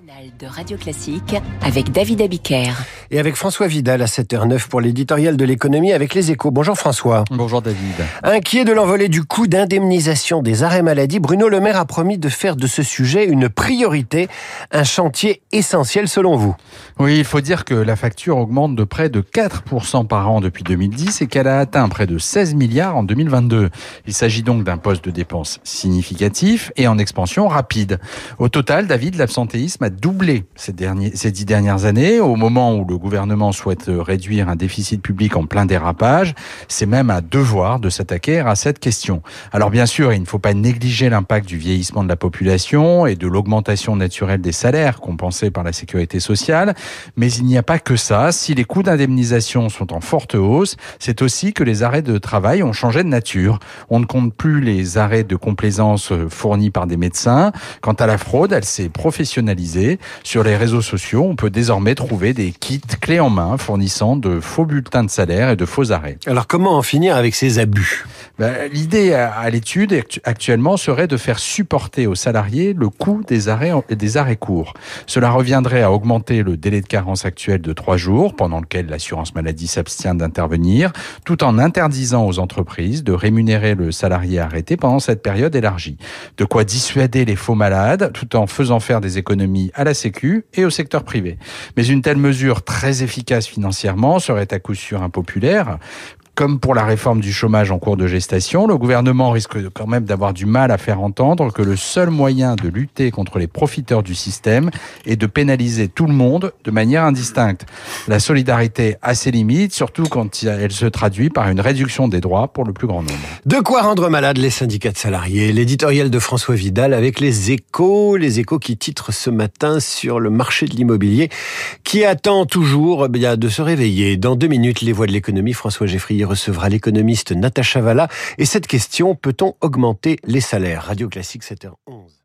Matinale de Radio Classique avec David Abiker. Et avec François Vidal à 7h09 pour l'éditorial de l'économie avec Les Échos. Bonjour François. Bonjour David. Inquiet de l'envolée du coût d'indemnisation des arrêts maladie, Bruno Le Maire a promis de faire de ce sujet une priorité, un chantier essentiel selon vous. Oui, il faut dire que la facture augmente de près de 4% par an depuis 2010 et qu'elle a atteint près de 16 milliards en 2022. Il s'agit donc d'un poste de dépense significatif et en expansion rapide. Au total, David, l'absentéisme a doublé ces 10 dernières années. Au moment où le gouvernement souhaite réduire un déficit public en plein dérapage, c'est même un devoir de s'attaquer à cette question. Alors bien sûr, il ne faut pas négliger l'impact du vieillissement de la population et de l'augmentation naturelle des salaires compensés par la sécurité sociale. Mais il n'y a pas que ça. Si les coûts d'indemnisation sont en forte hausse, c'est aussi que les arrêts de travail ont changé de nature. On ne compte plus les arrêts de complaisance fournis par des médecins. Quant à la fraude, elle s'est professionnalisée. Sur les réseaux sociaux, on peut désormais trouver des kits clés en main fournissant de faux bulletins de salaire et de faux arrêts. Alors comment en finir avec ces abus ? L'idée à l'étude actuellement serait de faire supporter aux salariés le coût des arrêts courts. Cela reviendrait à augmenter le délai de carence actuel de 3 jours, pendant lequel l'assurance maladie s'abstient d'intervenir, tout en interdisant aux entreprises de rémunérer le salarié arrêté pendant cette période élargie. De quoi dissuader les faux malades, tout en faisant faire des économies à la Sécu et au secteur privé. Mais une telle mesure très efficace financièrement serait à coup sûr impopulaire. Comme pour la réforme du chômage en cours de gestation, le gouvernement risque quand même d'avoir du mal à faire entendre que le seul moyen de lutter contre les profiteurs du système est de pénaliser tout le monde de manière indistincte. La solidarité a ses limites, surtout quand elle se traduit par une réduction des droits pour le plus grand nombre. De quoi rendre malades les syndicats de salariés ? L'éditorial de François Vidal avec Les Échos qui titrent ce matin sur le marché de l'immobilier qui attend toujours de se réveiller. Dans 2 minutes, les voix de l'économie, François Geffrier recevra l'économiste Natacha Valla. Et cette question, peut-on augmenter les salaires ? Radio Classique 7h11.